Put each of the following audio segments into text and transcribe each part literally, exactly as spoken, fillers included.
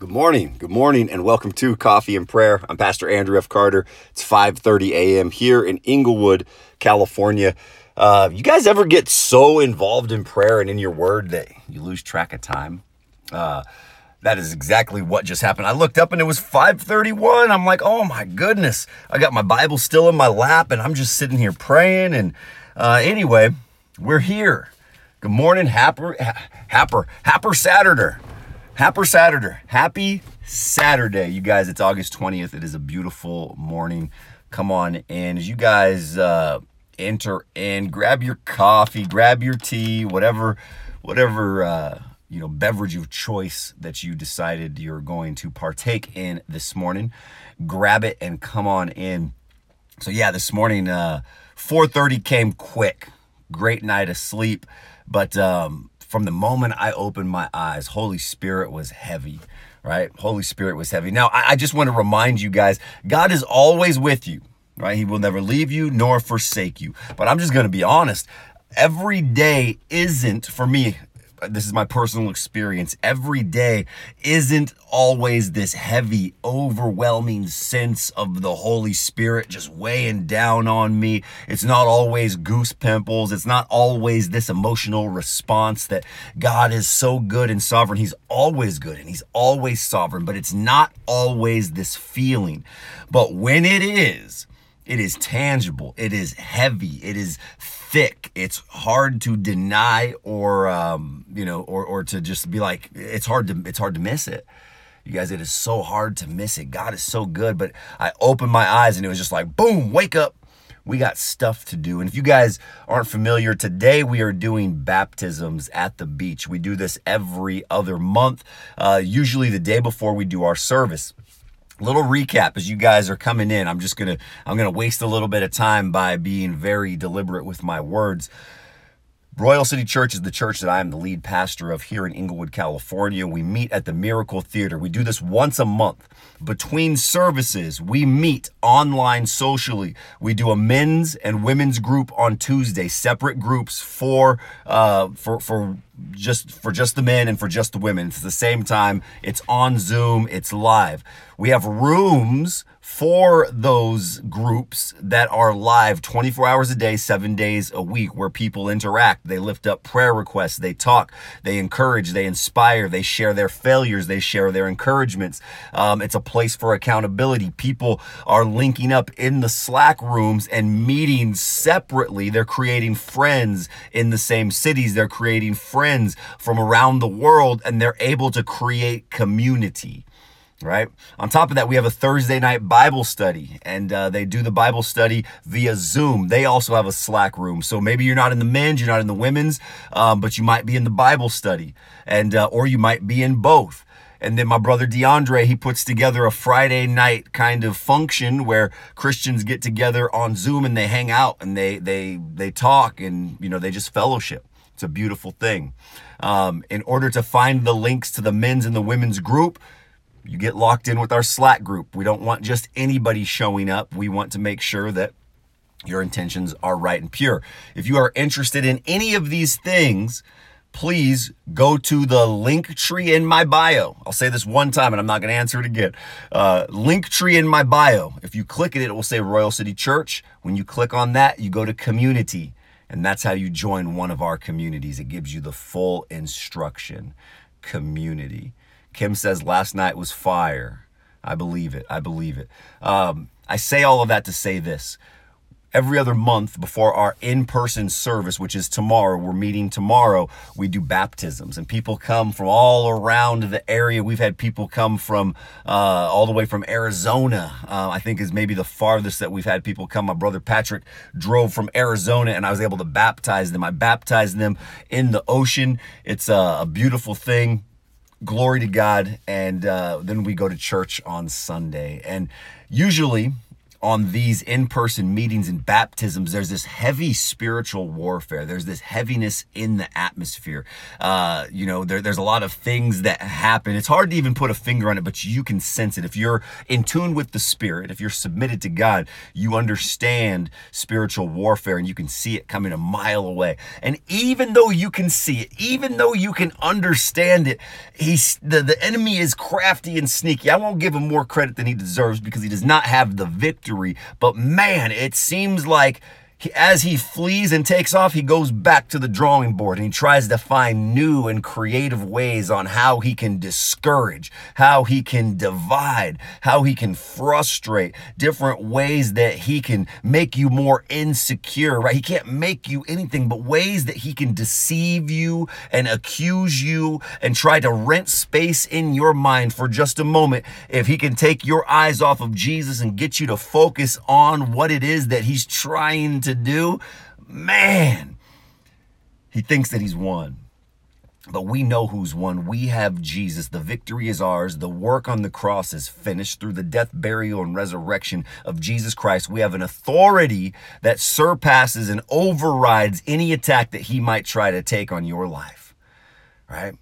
Good morning, good morning, and welcome to Coffee and Prayer. I'm Pastor Andrew F. Carter. It's five thirty a.m. here in Inglewood, California. Uh, you guys ever get so involved in prayer and in your word that you lose track of time? Uh, that is exactly what just happened. I looked up and it was five thirty-one. I'm like, oh my goodness. I got my Bible still in my lap and I'm just sitting here praying. And uh, anyway, we're here. Good morning, Happer, Happer, Happer Saturday. Happy Saturday. Happy Saturday, you guys. It's August twentieth. It is a beautiful morning. Come on in. As you guys uh, enter in, grab your coffee, grab your tea, whatever, whatever uh, you know, beverage of choice that you decided you're going to partake in this morning. Grab it and come on in. So yeah, this morning, uh, four thirty came quick. Great night of sleep, but um, from the moment I opened my eyes, Holy Spirit was heavy, right? Holy Spirit was heavy. Now, I, I just want to remind you guys, God is always with you, right? He will never leave you nor forsake you. But I'm just going to be honest. Every day isn't, for me, this is my personal experience, every day isn't always this heavy, overwhelming sense of the Holy Spirit just weighing down on me. It's not always goose pimples. It's not always this emotional response that God is so good and sovereign. He's always good and he's always sovereign, but it's not always this feeling. But when it is, it is tangible. It is heavy. It is thick. It's hard to deny or, um, you know, or, or to just be like, it's hard to, it's hard to miss it. You guys, it is so hard to miss it. God is so good. But I opened my eyes and it was just like, boom, wake up. We got stuff to do. And if you guys aren't familiar, today we are doing baptisms at the beach. We do this every other month, uh, usually the day before we do our service. Little recap as you guys are coming in. I'm just going to, I'm going to waste a little bit of time by being very deliberate with my words. Royal City Church is the church that I am the lead pastor of here in Inglewood, California. We meet at the Miracle Theater. We do this once a month. Between services, we meet online socially. We do a men's and women's group on Tuesday, separate groups for uh, for for just for just the men and for just the women. It's the same time. It's on Zoom. It's live. We have rooms for those groups that are live twenty-four hours a day, seven days a week, where people interact. They lift up prayer requests. They talk. They encourage. They inspire. They share their failures. They share their encouragements. Um, it's a place for accountability. People are linking up in the Slack rooms and meeting separately. They're creating friends in the same cities. They're creating friends from around the world, and they're able to create community. Right. On top of that, we have a Thursday night Bible study, and uh, they do the Bible study via Zoom. They also have a Slack room. So maybe you're not in the men's, you're not in the women's, um, but you might be in the Bible study, and uh, or you might be in both. And then my brother DeAndre, he puts together a Friday night kind of function where Christians get together on Zoom and they hang out and they they they talk and, you know, they just fellowship. It's a beautiful thing. Um, in order to find the links to the men's and the women's group, you get locked in with our Slack group. We don't want just anybody showing up. We want to make sure that your intentions are right and pure. If you are interested in any of these things, please go to the link tree in my bio. I'll say this one time and I'm not going to answer it again. Uh, link tree in my bio. If you click it, it will say Royal City Church. When you click on that, you go to community. And that's how you join one of our communities. It gives you the full instruction. Community. Kim says last night was fire. I believe it. I believe it. Um, I say all of that to say this. Every other month before our in-person service, which is tomorrow, we're meeting tomorrow, we do baptisms. And people come from all around the area. We've had people come from uh, all the way from Arizona, uh, I think is maybe the farthest that we've had people come. My brother Patrick drove from Arizona and I was able to baptize them. I baptized them in the ocean. It's a, a beautiful thing. Glory to God. And uh, then we go to church on Sunday. And usually on these in-person meetings and baptisms, there's this heavy spiritual warfare. There's this heaviness in the atmosphere. Uh, you know, there, there's a lot of things that happen. It's hard to even put a finger on it, but you can sense it. If you're in tune with the Spirit, if you're submitted to God, you understand spiritual warfare and you can see it coming a mile away. And even though you can see it, even though you can understand it, he's the, the enemy is crafty and sneaky. I won't give him more credit than he deserves because he does not have the victory. But man, it seems like he, as he flees and takes off, he goes back to the drawing board and he tries to find new and creative ways on how he can discourage, how he can divide, how he can frustrate, different ways that he can make you more insecure, right? He can't make you anything, but ways that he can deceive you and accuse you and try to rent space in your mind for just a moment. If he can take your eyes off of Jesus and get you to focus on what it is that he's trying to do, man, he thinks that he's won. But we know who's won. We have Jesus. The victory is ours. The work on the cross is finished through the death, burial, and resurrection of Jesus Christ. We have an authority that surpasses and overrides any attack that he might try to take on your life, right?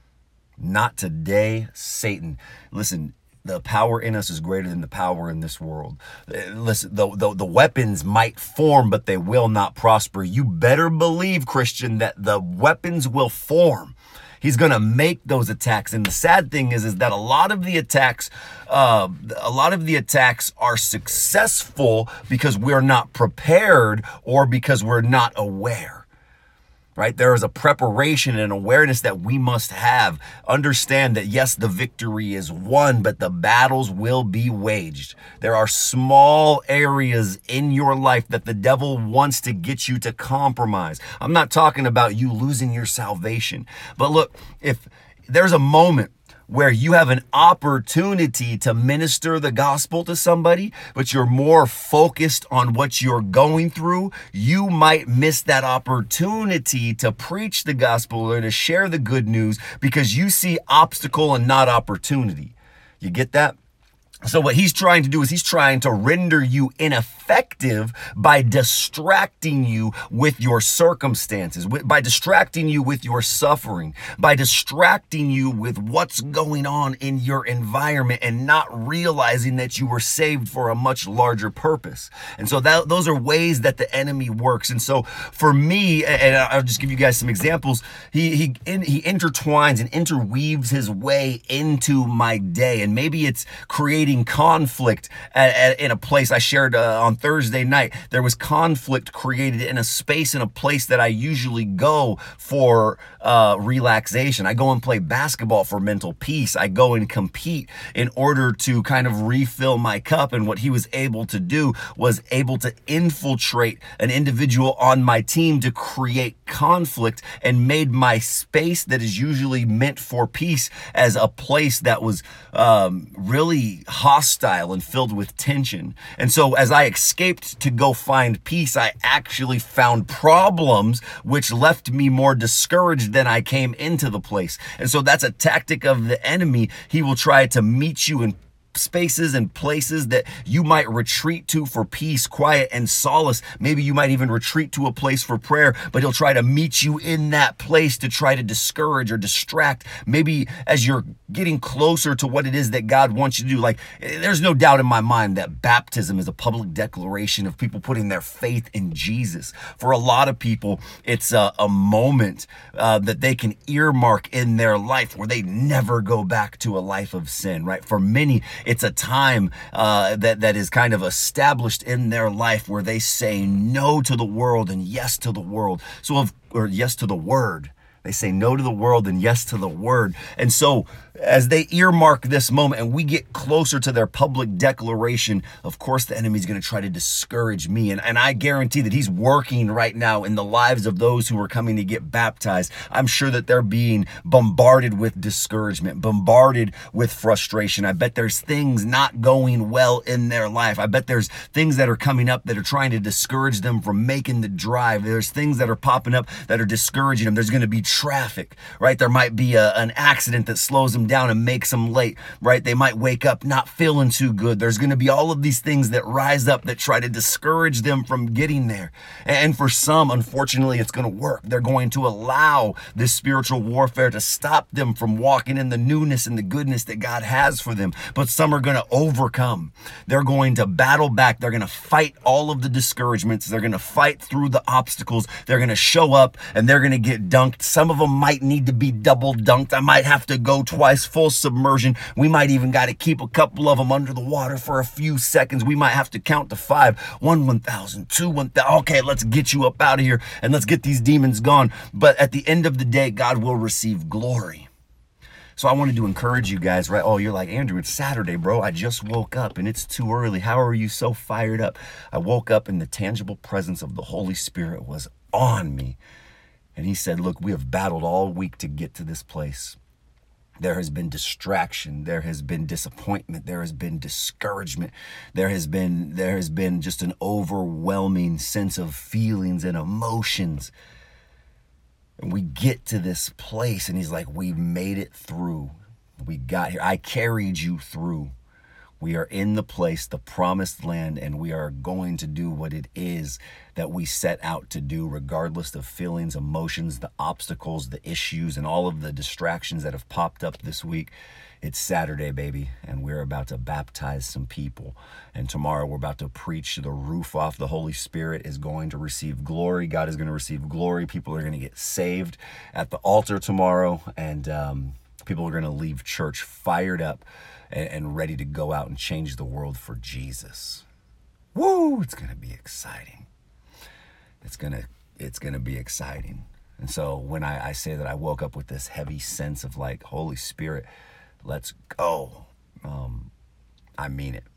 Not today, Satan. Listen, the power in us is greater than the power in this world. Listen, the, the, the weapons might form, but they will not prosper. You better believe, Christian, that the weapons will form. He's going to make those attacks. And the sad thing is, is that a lot of the attacks, uh, a lot of the attacks are successful because we're not prepared or because we're not aware. Right? There is a preparation and awareness that we must have. Understand that, yes, the victory is won, but the battles will be waged. There are small areas in your life that the devil wants to get you to compromise. I'm not talking about you losing your salvation. But look, if there's a moment where you have an opportunity to minister the gospel to somebody, but you're more focused on what you're going through, you might miss that opportunity to preach the gospel or to share the good news because you see obstacle and not opportunity. You get that? So what he's trying to do is he's trying to render you ineffective by distracting you with your circumstances, by distracting you with your suffering, by distracting you with what's going on in your environment and not realizing that you were saved for a much larger purpose. And so that, those are ways that the enemy works. And so for me, and I'll just give you guys some examples, he he he intertwines and interweaves his way into my day. And maybe it's creating conflict at, at, in a place I shared uh, on Thursday night. There was conflict created in a space, in a place that I usually go for uh, relaxation. I go and play basketball for mental peace. I go and compete in order to kind of refill my cup. And what he was able to do was able to infiltrate an individual on my team to create conflict and made my space that is usually meant for peace as a place that was um, really hostile and filled with tension. And so as I escaped to go find peace, I actually found problems, which left me more discouraged than I came into the place. And so that's a tactic of the enemy. He will try to meet you in spaces and places that you might retreat to for peace, quiet, and solace. Maybe you might even retreat to a place for prayer, but he'll try to meet you in that place to try to discourage or distract. Maybe as you're getting closer to what it is that God wants you to do. Like, there's no doubt in my mind that baptism is a public declaration of people putting their faith in Jesus. For a lot of people, it's a, a moment uh, that they can earmark in their life where they never go back to a life of sin, right? For many, it's a time uh, that, that is kind of established in their life where they say no to the world and yes to the world. So, of, or yes to the word. They say no to the world and yes to the word. And so as they earmark this moment and we get closer to their public declaration, of course, the enemy's going to try to discourage me. And, and I guarantee that he's working right now in the lives of those who are coming to get baptized. I'm sure that they're being bombarded with discouragement, bombarded with frustration. I bet there's things not going well in their life. I bet there's things that are coming up that are trying to discourage them from making the drive. There's things that are popping up that are discouraging them. There's going to be traffic, right? There might be a, an accident that slows them down and makes them late, right? They might wake up not feeling too good. There's going to be all of these things that rise up that try to discourage them from getting there. And for some, unfortunately, it's going to work. They're going to allow this spiritual warfare to stop them from walking in the newness and the goodness that God has for them. But some are going to overcome. They're going to battle back. They're going to fight all of the discouragements. They're going to fight through the obstacles. They're going to show up and they're going to get dunked. Some of them might need to be double dunked. I might have to go twice, full submersion. We might even got to keep a couple of them under the water for a few seconds. We might have to count to five. One, one thousand, two, one thousand. Okay, let's get you up out of here and let's get these demons gone. But at the end of the day, God will receive glory. So I wanted to encourage you guys, right? Oh, you're like, Andrew, it's Saturday, bro. I just woke up and it's too early. How are you so fired up? I woke up and the tangible presence of the Holy Spirit was on me. And he said, look, we have battled all week to get to this place. There has been distraction. There has been disappointment. There has been discouragement. There has been, there has been just an overwhelming sense of feelings and emotions. And we get to this place and he's like, we've made it through. We got here. I carried you through. We are in the place, the promised land, and we are going to do what it is that we set out to do, regardless of feelings, emotions, the obstacles, the issues, and all of the distractions that have popped up this week. It's Saturday, baby, and we're about to baptize some people. And tomorrow we're about to preach the roof off. The Holy Spirit is going to receive glory. God is going to receive glory. People are going to get saved at the altar tomorrow, and um, people are going to leave church fired up and, and ready to go out and change the world for Jesus. Woo! It's going to be exciting. It's going to, it's going to be exciting. And so when I, I say that I woke up with this heavy sense of like, Holy Spirit, let's go. Um, I mean it.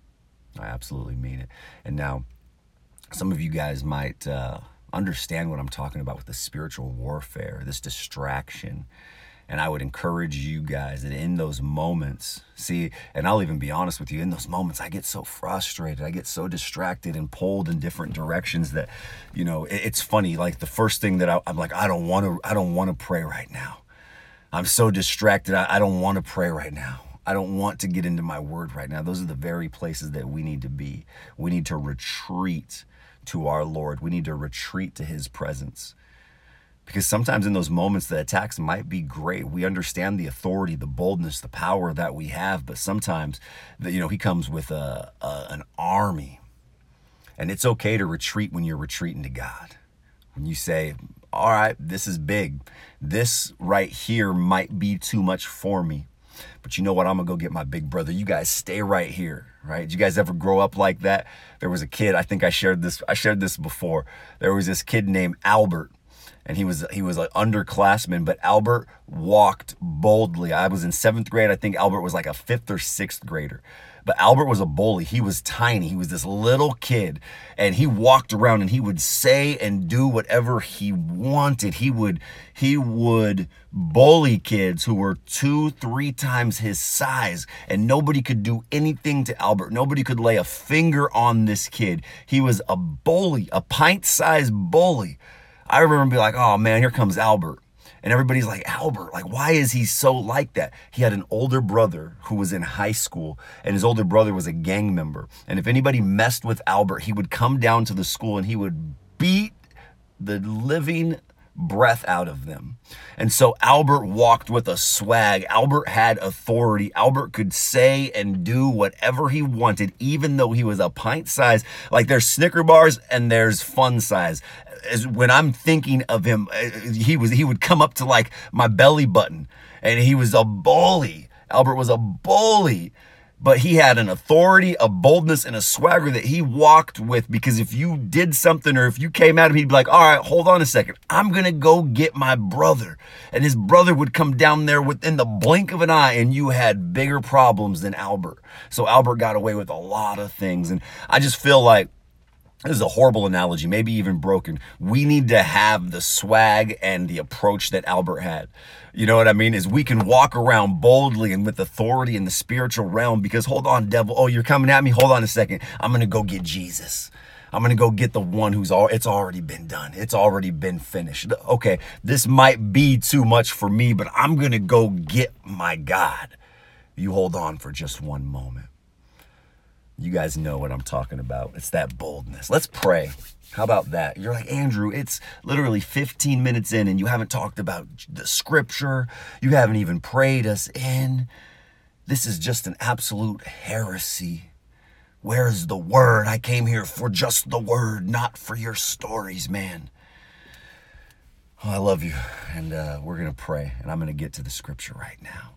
I absolutely mean it. And now, some of you guys might uh, understand what I'm talking about with the spiritual warfare, this distraction. And I would encourage you guys that in those moments, see, and I'll even be honest with you, in those moments, I get so frustrated. I get so distracted and pulled in different directions that, you know, it, it's funny. Like the first thing that I, I'm like, I don't want to, I don't want to pray right now. I'm so distracted. I, I don't want to pray right now. I don't want to get into my word right now. Those are the very places that we need to be. We need to retreat to our Lord. We need to retreat to his presence. Because sometimes in those moments, the attacks might be great. We understand the authority, the boldness, the power that we have. But sometimes, the, you know, he comes with a, a an army. And it's okay to retreat when you're retreating to God. When you say, all right, this is big. This right here might be too much for me. But you know what? I'm going to go get my big brother. You guys stay right here, right? Did you guys ever grow up like that? There was a kid, I think I shared this, I shared this before. There was this kid named Albert. And he was he was an underclassman, but Albert walked boldly. I was in seventh grade. I think Albert was like a fifth or sixth grader. But Albert was a bully. He was tiny. He was this little kid. And he walked around and he would say and do whatever he wanted. He would, he would bully kids who were two, three times his size. And nobody could do anything to Albert. Nobody could lay a finger on this kid. He was a bully, a pint-sized bully. I remember being like, oh man, here comes Albert. And everybody's like, Albert, like, why is he so like that? He had an older brother who was in high school, and his older brother was a gang member. And if anybody messed with Albert, he would come down to the school and he would beat the living breath out of them. And so Albert walked with a swag. Albert had authority. Albert could say and do whatever he wanted, even though he was a pint size. Like there's Snicker bars and there's fun size. As when I'm thinking of him, he was he would come up to like my belly button, and he was a bully. Albert was a bully. But he had an authority, a boldness, and a swagger that he walked with, because if you did something or if you came at him, he'd be like, all right, hold on a second. I'm going to go get my brother. And his brother would come down there within the blink of an eye, and you had bigger problems than Albert. So Albert got away with a lot of things. And I just feel like, this is a horrible analogy, maybe even broken. We need to have the swag and the approach that Albert had. You know what I mean? Is we can walk around boldly and with authority in the spiritual realm, because hold on, devil. Oh, you're coming at me? Hold on a second. I'm going to go get Jesus. I'm going to go get the one who's all, it's already been done. It's already been finished. Okay, this might be too much for me, but I'm going to go get my God. You hold on for just one moment. You guys know what I'm talking about. It's that boldness. Let's pray. How about that? You're like, Andrew, it's literally fifteen minutes in and you haven't talked about the scripture. You haven't even prayed us in. This is just an absolute heresy. Where's the word? I came here for just the word, not for your stories, man. Oh, I love you. And uh, we're going to pray. And I'm going to get to the scripture right now.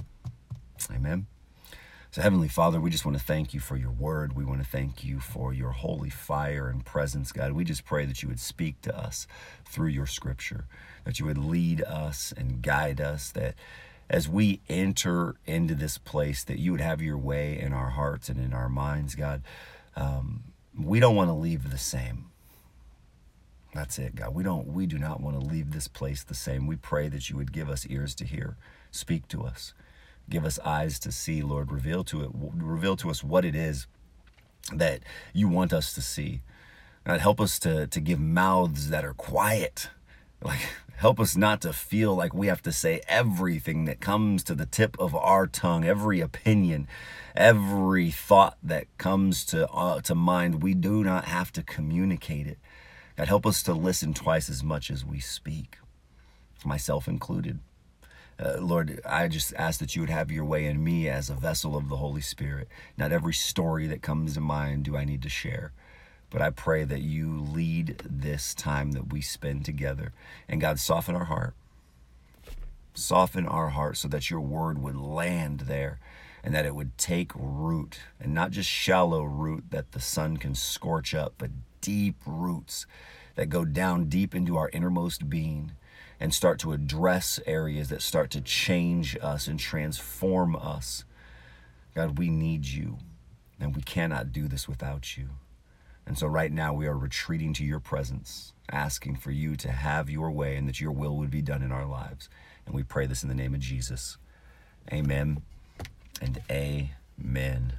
Amen. So Heavenly Father, we just want to thank you for your word. We want to thank you for your holy fire and presence, God. We just pray that you would speak to us through your scripture, that you would lead us and guide us, that as we enter into this place, that you would have your way in our hearts and in our minds, God. Um, we don't want to leave the same. That's it, God. We don't. We do not want to leave this place the same. We pray that you would give us ears to hear, speak to us, give us eyes to see, Lord. Reveal to it, reveal to us what it is that you want us to see. God, help us to to give mouths that are quiet. Like, help us not to feel like we have to say everything that comes to the tip of our tongue, every opinion, every thought that comes to uh, to mind. We do not have to communicate it. God, help us to listen twice as much as we speak, myself included. Uh, Lord, I just ask that you would have your way in me as a vessel of the Holy Spirit. Not every story that comes to mind do I need to share. But I pray that you lead this time that we spend together. And God, soften our heart. Soften our heart so that your word would land there and that it would take root. And not just shallow root that the sun can scorch up, but deep roots that go down deep into our innermost being and start to address areas that start to change us and transform us. God, we need you, and we cannot do this without you. And so right now we are retreating to your presence, asking for you to have your way and that your will would be done in our lives. And we pray this in the name of Jesus. Amen and amen.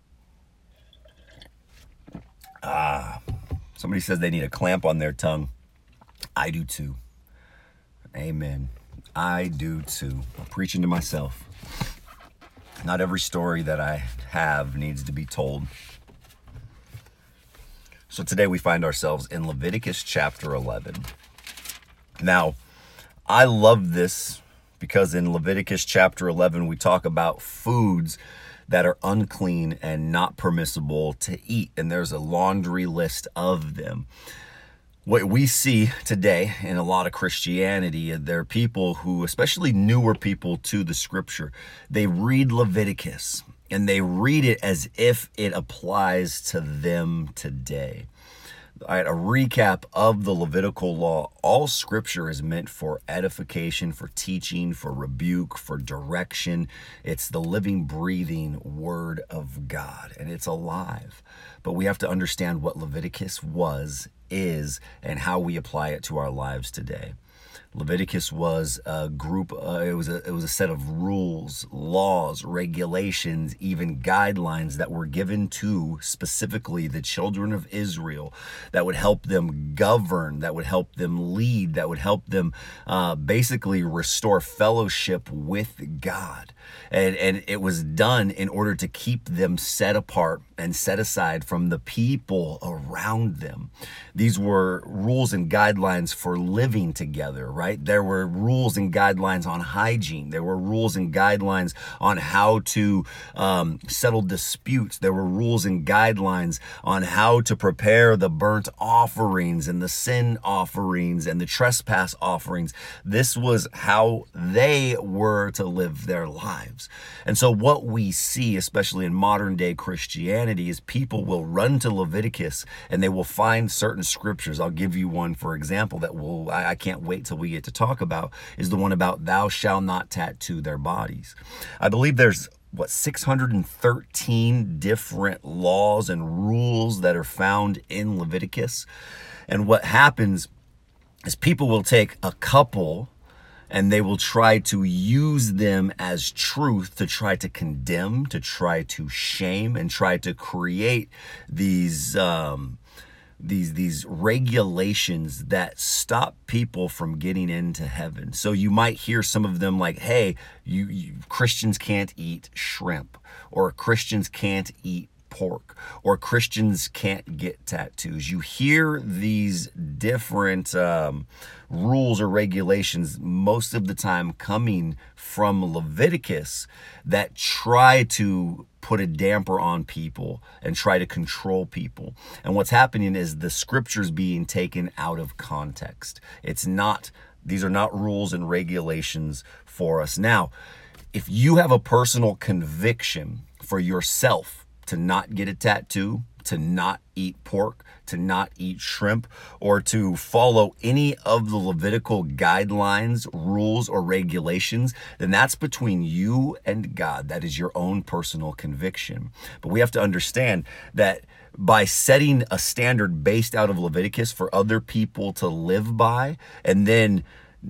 Ah, somebody says they need a clamp on their tongue. I do too. Amen. I do too. I'm preaching to myself. Not every story that I have needs to be told. So today we find ourselves in Leviticus chapter eleven. Now, I love this because in Leviticus chapter eleven, we talk about foods that are unclean and not permissible to eat. And there's a laundry list of them. What we see today in a lot of Christianity, there are people who, especially newer people to the scripture, they read Leviticus and they read it as if it applies to them today. All right, a recap of the Levitical law. All scripture is meant for edification, for teaching, for rebuke, for direction. It's the living, breathing word of God, and it's alive. But we have to understand what Leviticus was, is, and how we apply it to our lives today. Leviticus was a group, uh, it was a, it was a set of rules, laws, regulations, even guidelines that were given to specifically the children of Israel that would help them govern, that would help them lead, that would help them uh, basically restore fellowship with God. And, and it was done in order to keep them set apart and set aside from the people around them. These were rules and guidelines for living together, right? There were rules and guidelines on hygiene. There were rules and guidelines on how to um, settle disputes. There were rules and guidelines on how to prepare the burnt offerings and the sin offerings and the trespass offerings. This was how they were to live their lives. And so what we see, especially in modern day Christianity, is people will run to Leviticus and they will find certain scriptures. I'll give you one, for example, that will I, I can't wait till we get to talk about, is the one about thou shalt not tattoo their bodies. I believe there's what six hundred thirteen different laws and rules that are found in Leviticus. And what happens is people will take a couple and they will try to use them as truth to try to condemn, to try to shame, and try to create these um, these these regulations that stop people from getting into heaven. So you might hear some of them like, hey, you, you Christians can't eat shrimp, or Christians can't eat pork, or Christians can't get tattoos. You hear these different um, rules or regulations most of the time coming from Leviticus that try to put a damper on people and try to control people. And what's happening is the scriptures being taken out of context. It's not, these are not rules and regulations for us. Now, if you have a personal conviction for yourself to not get a tattoo, to not eat pork, to not eat shrimp, or to follow any of the Levitical guidelines, rules, or regulations, then that's between you and God. That is your own personal conviction. But we have to understand that by setting a standard based out of Leviticus for other people to live by, and then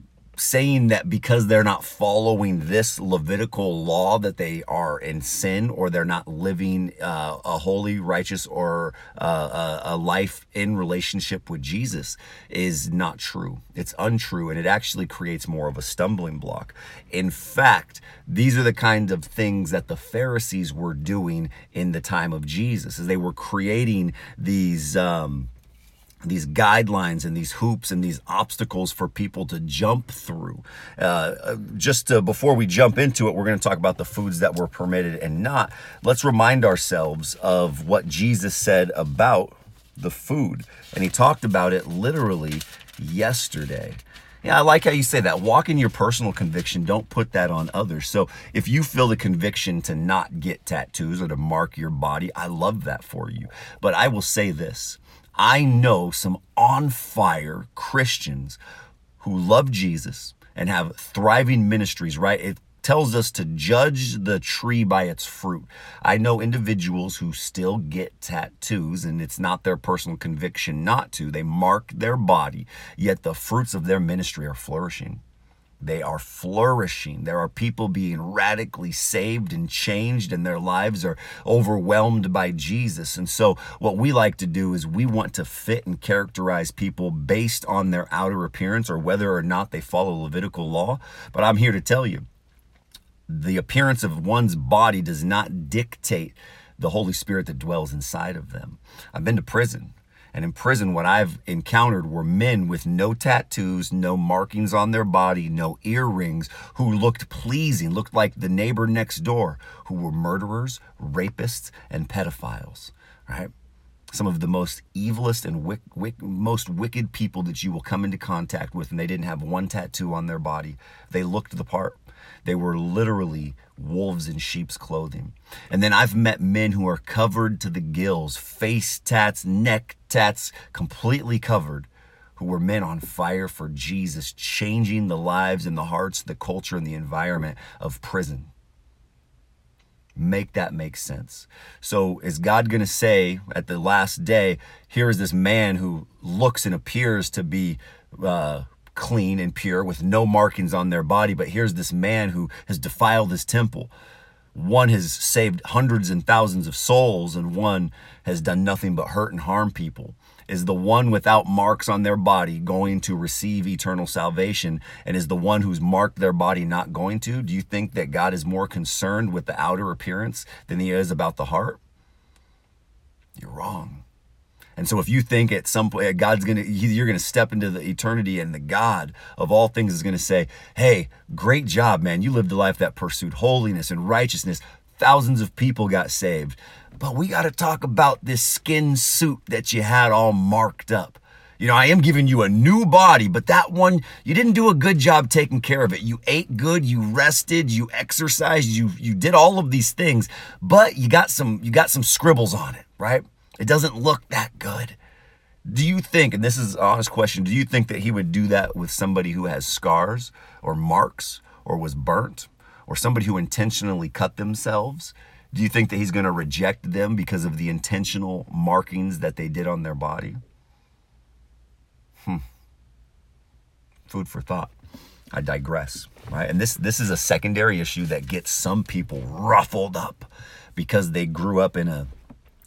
saying that because they're not following this Levitical law that they are in sin, or they're not living uh, a holy, righteous, or uh, a, a life in relationship with Jesus is not true. It's untrue, and it actually creates more of a stumbling block. In fact, these are the kind of things that the Pharisees were doing in the time of Jesus, as they were creating these um, these guidelines and these hoops and these obstacles for people to jump through. Uh, just to, before we jump into it, we're going to talk about the foods that were permitted and not. Let's remind ourselves of what Jesus said about the food. And he talked about it literally yesterday. Yeah, I like how you say that. Walk in your personal conviction. Don't put that on others. So if you feel the conviction to not get tattoos or to mark your body, I love that for you. But I will say this. I know some on fire Christians who love Jesus and have thriving ministries, right? It tells us to judge the tree by its fruit. I know individuals who still get tattoos, and it's not their personal conviction not to. They mark their body, yet the fruits of their ministry are flourishing. They are flourishing. There are people being radically saved and changed, and their lives are overwhelmed by Jesus. And so what we like to do is we want to fit and characterize people based on their outer appearance or whether or not they follow Levitical law. But I'm here to tell you, the appearance of one's body does not dictate the Holy Spirit that dwells inside of them. I've been to prison. And in prison, what I've encountered were men with no tattoos, no markings on their body, no earrings, who looked pleasing, looked like the neighbor next door, who were murderers, rapists, and pedophiles, right? Some of the most evilest and wick, wick, most wicked people that you will come into contact with, and they didn't have one tattoo on their body. They looked the part. They were literally wolves in sheep's clothing. And then I've met men who are covered to the gills, face tats, neck tats, completely covered, who were men on fire for Jesus, changing the lives and the hearts, the culture, and the environment of prison. Make that make sense. So is God going to say at the last day, here is this man who looks and appears to be uh, clean and pure with no markings on their body, but here's this man who has defiled his temple. One has saved hundreds and thousands of souls, and one has done nothing but hurt and harm people. Is the one without marks on their body going to receive eternal salvation? And is the one who's marked their body not going to? Do you think that God is more concerned with the outer appearance than he is about the heart? You're wrong. And so if you think at some point God's going to, you're going to step into the eternity, and the God of all things is going to say, hey, great job, man. You lived a life that pursued holiness and righteousness. Thousands of people got saved. But we got to talk about this skin suit that you had all marked up. You know, I am giving you a new body, but that one, you didn't do a good job taking care of it. You ate good, you rested, you exercised, you you did all of these things, but you got some you got some scribbles on it, right? It doesn't look that good. Do you think, and this is an honest question, do you think that he would do that with somebody who has scars or marks or was burnt, or somebody who intentionally cut themselves? Do you think that he's going to reject them because of the intentional markings that they did on their body? Hmm. Food for thought. I digress, right? And this this is a secondary issue that gets some people ruffled up because they grew up in a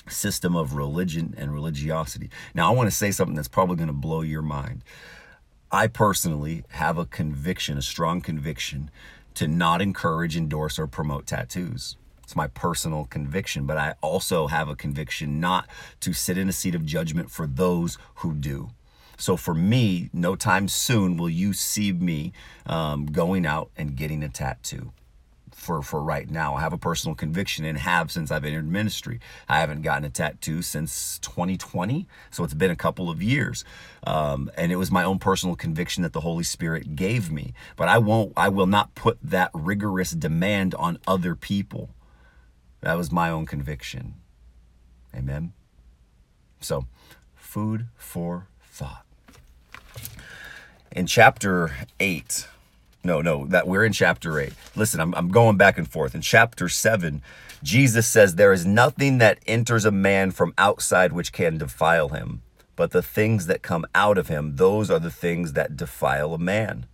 system of religion and religiosity. Now, I want to say something that's probably going to blow your mind. I personally have a conviction, a strong conviction, to not encourage, endorse, or promote tattoos. It's my personal conviction, but I also have a conviction not to sit in a seat of judgment for those who do. So for me, no time soon will you see me um, going out and getting a tattoo. For, for right now, I have a personal conviction and have since I've entered ministry. I haven't gotten a tattoo since twenty twenty, so it's been a couple of years. Um, and it was my own personal conviction that the Holy Spirit gave me. But I won't, I will not put that rigorous demand on other people. That was my own conviction. Amen. So, food for thought. In chapter eight, No, no, that we're in chapter eight. Listen, I'm, I'm going back and forth. In chapter seven, Jesus says, there is nothing that enters a man from outside which can defile him, but the things that come out of him, those are the things that defile a man.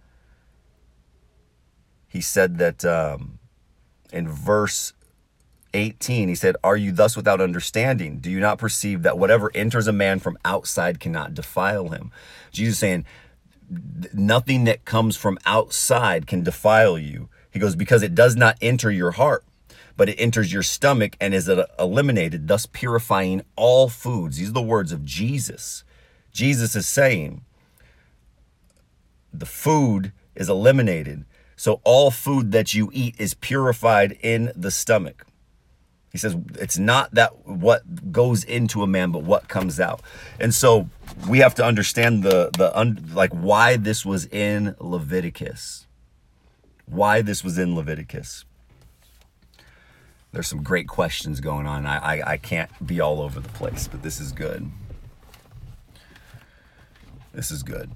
He said that um, in verse eighteen, he said, are you thus without understanding? Do you not perceive that whatever enters a man from outside cannot defile him? Jesus saying, nothing that comes from outside can defile you. He goes, because it does not enter your heart, but it enters your stomach and is eliminated, thus purifying all foods. These are the words of Jesus. Jesus is saying the food is eliminated. So all food that you eat is purified in the stomach. He says it's not that what goes into a man, but what comes out. And so we have to understand the, the un, like why this was in Leviticus. Why this was in Leviticus. There's some great questions going on. I, I, I can't be all over the place, but this is good. This is good.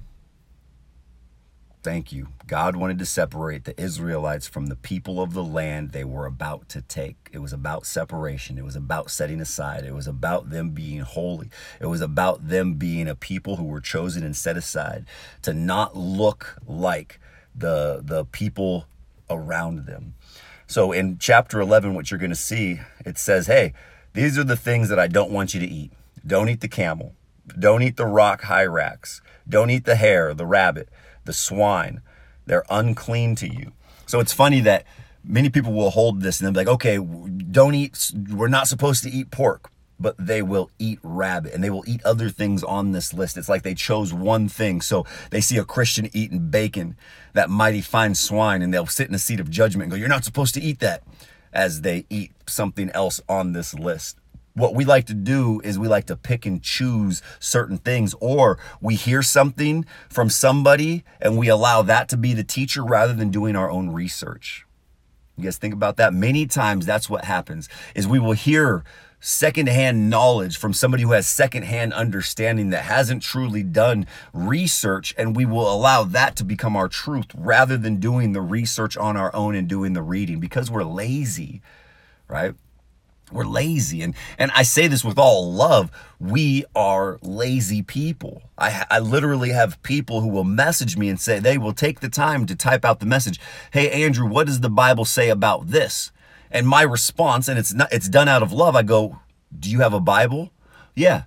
Thank you. God wanted to separate the Israelites from the people of the land they were about to take. It was about separation. It was about setting aside. It was about them being holy. It was about them being a people who were chosen and set aside to not look like the, the people around them. So in chapter eleven, what you're going to see, it says, hey, these are the things that I don't want you to eat. Don't eat the camel. Don't eat the rock hyrax. Don't eat the hare, the rabbit, the swine. They're unclean to you. So it's funny that many people will hold this and they'll be like, okay, don't eat, we're not supposed to eat pork, but they will eat rabbit and they will eat other things on this list. It's like they chose one thing. So they see a Christian eating bacon, that mighty fine swine, and they'll sit in a seat of judgment and go, you're not supposed to eat that, as they eat something else on this list. What we like to do is we like to pick and choose certain things, or we hear something from somebody and we allow that to be the teacher rather than doing our own research. You guys think about that? Many times that's what happens, is we will hear secondhand knowledge from somebody who has secondhand understanding that hasn't truly done research, and we will allow that to become our truth rather than doing the research on our own and doing the reading, because we're lazy, right? We're lazy. And, and I say this with all love. We are lazy people. I, I literally have people who will message me and say they will take the time to type out the message. Hey, Andrew, what does the Bible say about this? And my response, and it's not, it's done out of love. I go, do you have a Bible? Yeah.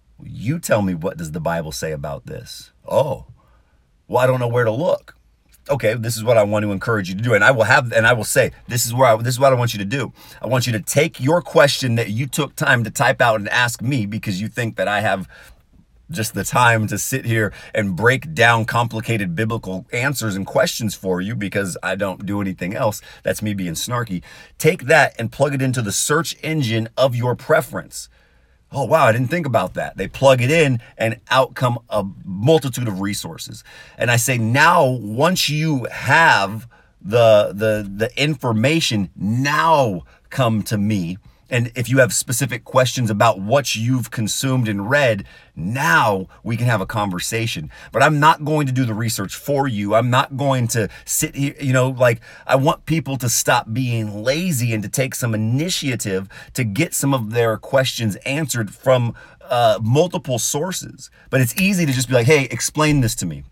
You tell me, what does the Bible say about this? Oh, well, I don't know where to look. Okay, this is what I want to encourage you to do. And I will have, and I will say, this is where I, this is what I want you to do. I want you to take your question that you took time to type out and ask me, because you think that I have just the time to sit here and break down complicated biblical answers and questions for you because I don't do anything else. That's me being snarky. Take that and plug it into the search engine of your preference. Oh, wow, I didn't think about that. They plug it in and out come a multitude of resources. And I say, now, once you have the, the, the information, now come to me. And if you have specific questions about what you've consumed and read, now we can have a conversation. But I'm not going to do the research for you. I'm not going to sit here, you know, like, I want people to stop being lazy and to take some initiative to get some of their questions answered from uh, multiple sources. But it's easy to just be like, hey, explain this to me.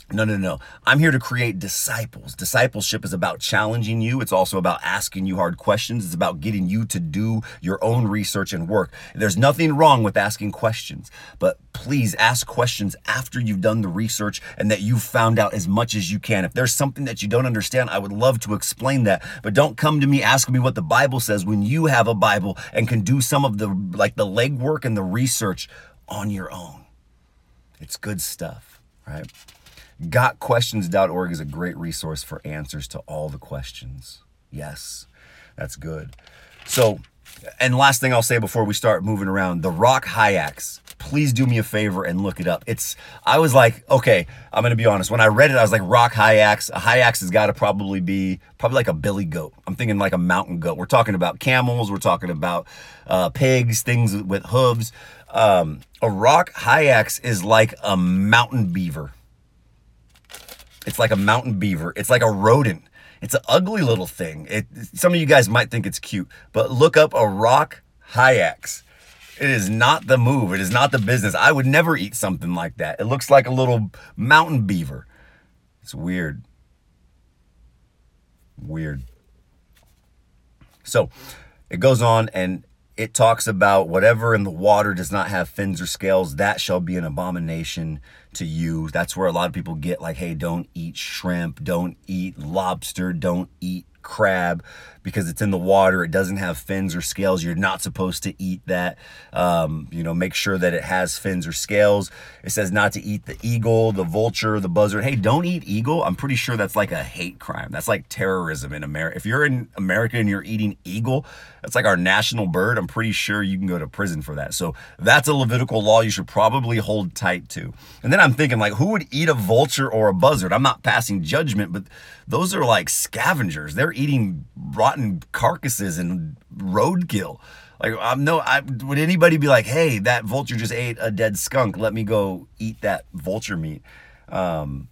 No, no, no. I'm here to create disciples. Discipleship is about challenging you. It's also about asking you hard questions. It's about getting you to do your own research and work. There's nothing wrong with asking questions, but please ask questions after you've done the research and that you've found out as much as you can. If there's something that you don't understand, I would love to explain that, but don't come to me asking me what the Bible says when you have a Bible and can do some of the, like the legwork and the research on your own. It's good stuff, right? got questions dot org is a great resource for answers to all the questions. Yes, that's good. So, and last thing I'll say before we start moving around, the rock Hyrax. Please do me a favor and look it up. It's, I was like, okay, I'm going to be honest. When I read it, I was like, rock Hyrax. A Hyrax has got to probably be, probably like a billy goat. I'm thinking like a mountain goat. We're talking about camels. We're talking about uh, pigs, things with hooves. Um, a rock Hyrax is like a mountain beaver. It's like a mountain beaver. It's like a rodent. It's an ugly little thing. It, some of you guys might think it's cute, but look up a rock Hyrax. It is not the move. It is not the business. I would never eat something like that. It looks like a little mountain beaver. It's weird. Weird. So it goes on and it talks about whatever in the water does not have fins or scales, that shall be an abomination to you. That's where a lot of people get like, hey, don't eat shrimp, don't eat lobster, don't eat crab because it's in the water. It doesn't have fins or scales. You're not supposed to eat that. Um, you know, make sure that it has fins or scales. It says not to eat the eagle, the vulture, the buzzard. Hey, don't eat eagle. I'm pretty sure that's like a hate crime. That's like terrorism in America. If you're in America and you're eating eagle, that's like our national bird. I'm pretty sure you can go to prison for that. So that's a Levitical law you should probably hold tight to. And then I'm thinking like, who would eat a vulture or a buzzard? I'm not passing judgment, but those are like scavengers. They're eating rotten carcasses and roadkill. Like, I'm no, I, would anybody be like, hey, that vulture just ate a dead skunk. Let me go eat that vulture meat. Um,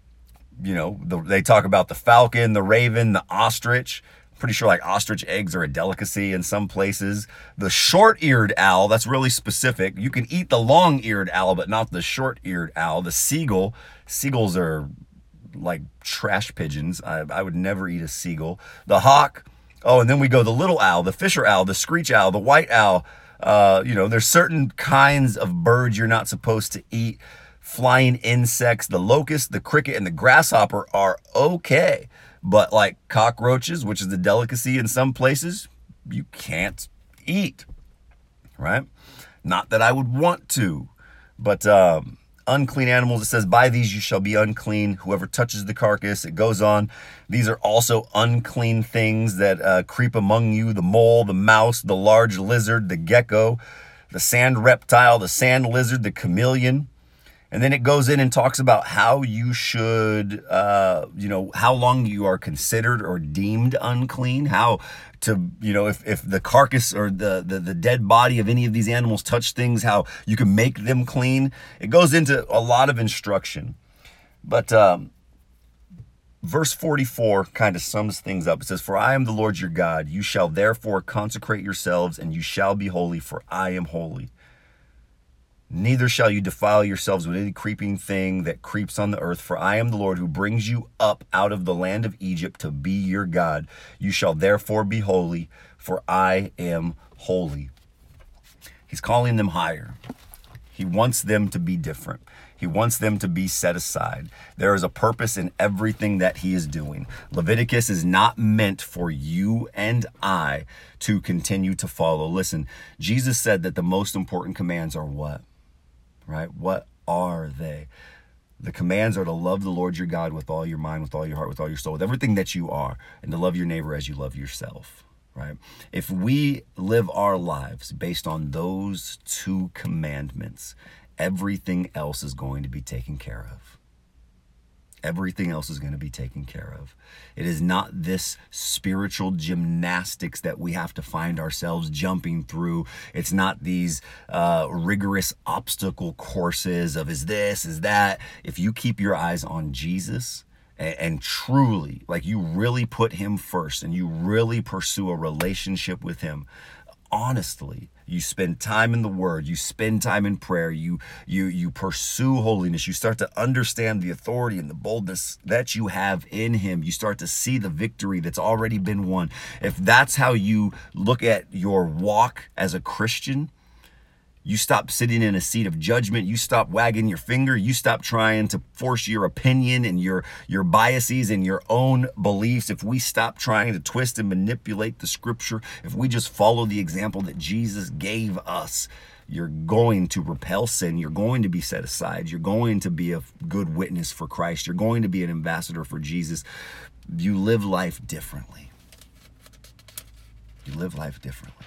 you know, the, they talk about the falcon, the raven, the ostrich. Pretty sure like ostrich eggs are a delicacy in some places. The short-eared owl, that's really specific. You can eat the long-eared owl, but not the short-eared owl. The seagull, seagulls are like trash pigeons. I, I would never eat a seagull. The hawk. Oh, and then we go the little owl, the fisher owl, the screech owl, the white owl. Uh, you know, there's certain kinds of birds you're not supposed to eat. Flying insects, the locust, the cricket, and the grasshopper are okay. But like cockroaches, which is a delicacy in some places, you can't eat, right? Not that I would want to, but um, unclean animals, it says, by these you shall be unclean. Whoever touches the carcass, it goes on. These are also unclean things that uh, creep among you, the mole, the mouse, the large lizard, the gecko, the sand reptile, the sand lizard, the chameleon. And then it goes in and talks about how you should, uh, you know, how long you are considered or deemed unclean, how to, you know, if, if the carcass or the, the, the dead body of any of these animals touch things, how you can make them clean. It goes into a lot of instruction. But um, verse forty-four kind of sums things up. It says, for I am the Lord your God. You shall therefore consecrate yourselves and you shall be holy, for I am holy. Neither shall you defile yourselves with any creeping thing that creeps on the earth, for I am the Lord who brings you up out of the land of Egypt to be your God. You shall therefore be holy, for I am holy. He's calling them higher. He wants them to be different. He wants them to be set aside. There is a purpose in everything that he is doing. Leviticus is not meant for you and I to continue to follow. Listen, Jesus said that the most important commands are what? Right? What are they? The commands are to love the Lord your God with all your mind, with all your heart, with all your soul, with everything that you are, and to love your neighbor as you love yourself, right? If we live our lives based on those two commandments, everything else is going to be taken care of. Everything else is going to be taken care of. It is not this spiritual gymnastics that we have to find ourselves jumping through. It's not these uh, rigorous obstacle courses of is this, is that. If you keep your eyes on Jesus and, and truly, like you really put him first and you really pursue a relationship with him, honestly, you spend time in the Word, you spend time in prayer, you you you pursue holiness, you start to understand the authority and the boldness that you have in Him. You start to see the victory that's already been won. If that's how you look at your walk as a Christian, you stop sitting in a seat of judgment. You stop wagging your finger. You stop trying to force your opinion and your, your biases and your own beliefs. If we stop trying to twist and manipulate the scripture, if we just follow the example that Jesus gave us, you're going to repel sin. You're going to be set aside. You're going to be a good witness for Christ. You're going to be an ambassador for Jesus. You live life differently. You live life differently.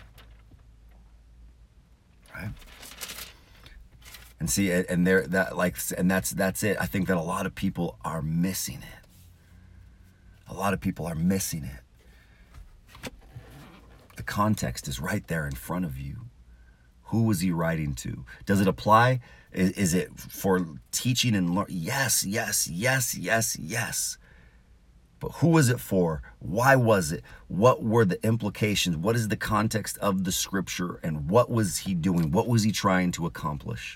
Right? And see, and there that like, and that's that's it. I think that a lot of people are missing it. A lot of people are missing it. The context is right there in front of you. Who was he writing to? Does it apply? Is, is it for teaching and learning? Yes, yes, yes, yes, yes. But who was it for? Why was it? What were the implications? What is the context of the scripture? And what was he doing? What was he trying to accomplish?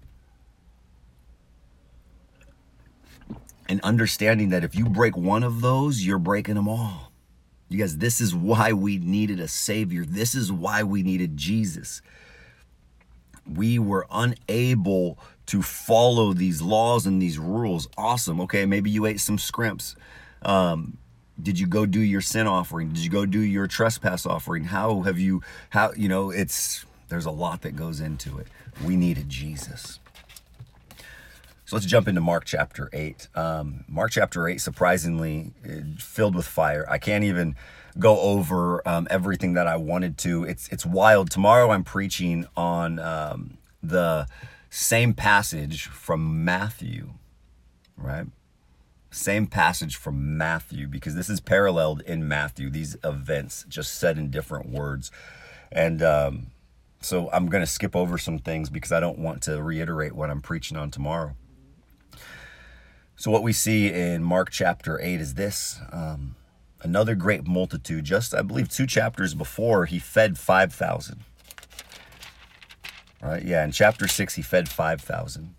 And understanding that if you break one of those, you're breaking them all. You guys, this is why we needed a Savior. This is why we needed Jesus. We were unable to follow these laws and these rules. Awesome. Okay, maybe you ate some scrimps. Um, did you go do your sin offering? Did you go do your trespass offering? How have you, how, you know, it's, there's a lot that goes into it. We needed Jesus. So let's jump into Mark chapter eight. Um, Mark chapter eight, surprisingly, filled with fire. I can't even go over um, everything that I wanted to. It's it's wild. Tomorrow I'm preaching on um, the same passage from Matthew, right? Same passage from Matthew, because this is paralleled in Matthew, these events just said in different words. And um, so I'm going to skip over some things because I don't want to reiterate what I'm preaching on tomorrow. So what we see in Mark chapter eight is this, um, another great multitude. Just, I believe, two chapters before, he fed five thousand. Right? Yeah, in chapter six, he fed five thousand.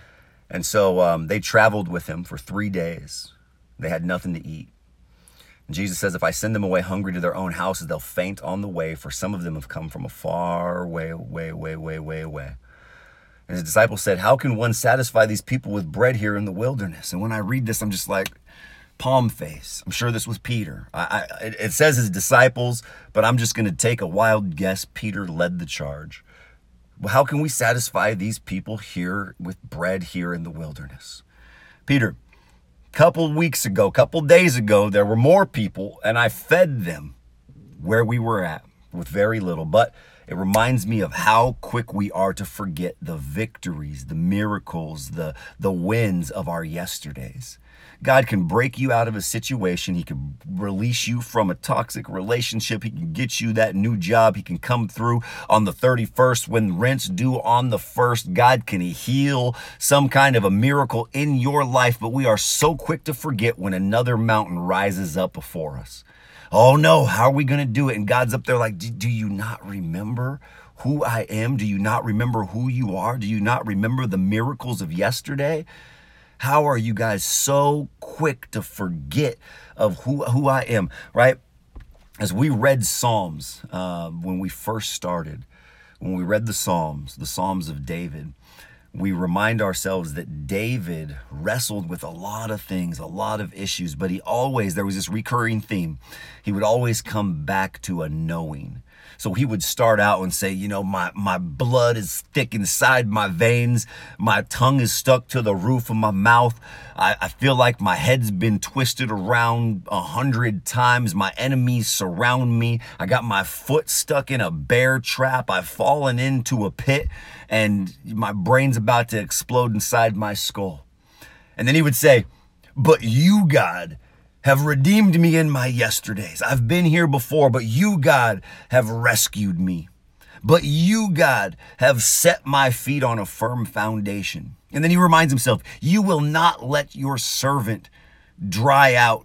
And so um, they traveled with him for three days. They had nothing to eat. And Jesus says, if I send them away hungry to their own houses, they'll faint on the way, for some of them have come from a far way, way, way, way, way away. And his disciples said, how can one satisfy these people with bread here in the wilderness? And when I read this, I'm just like, palm face. I'm sure this was Peter. I, I, it says his disciples, but I'm just going to take a wild guess. Peter led the charge. Well, how can we satisfy these people here with bread here in the wilderness? Peter, a couple weeks ago, a couple days ago, there were more people, and I fed them where we were at with very little. But it reminds me of how quick we are to forget the victories, the miracles, the, the wins of our yesterdays. God can break you out of a situation. He can release you from a toxic relationship. He can get you that new job. He can come through on the thirty-first when rent's due on the first. God can heal some kind of a miracle in your life, but we are so quick to forget when another mountain rises up before us. Oh no, how are we going to do it? And God's up there like, do you not remember who I am? Do you not remember who you are? Do you not remember the miracles of yesterday? How are you guys so quick to forget of who, who I am, right? As we read Psalms uh, when we first started, when we read the Psalms, the Psalms of David, we remind ourselves that David wrestled with a lot of things, a lot of issues, but he always, there was this recurring theme. He would always come back to a knowing. So he would start out and say, you know, my, my blood is thick inside my veins. My tongue is stuck to the roof of my mouth. I, I feel like my head's been twisted around a hundred times. My enemies surround me. I got my foot stuck in a bear trap. I've fallen into a pit and my brain's about to explode inside my skull. And then he would say, but you, God, have redeemed me in my yesterdays. I've been here before, but you, God, have rescued me. But you, God, have set my feet on a firm foundation. And then he reminds himself, you will not let your servant dry out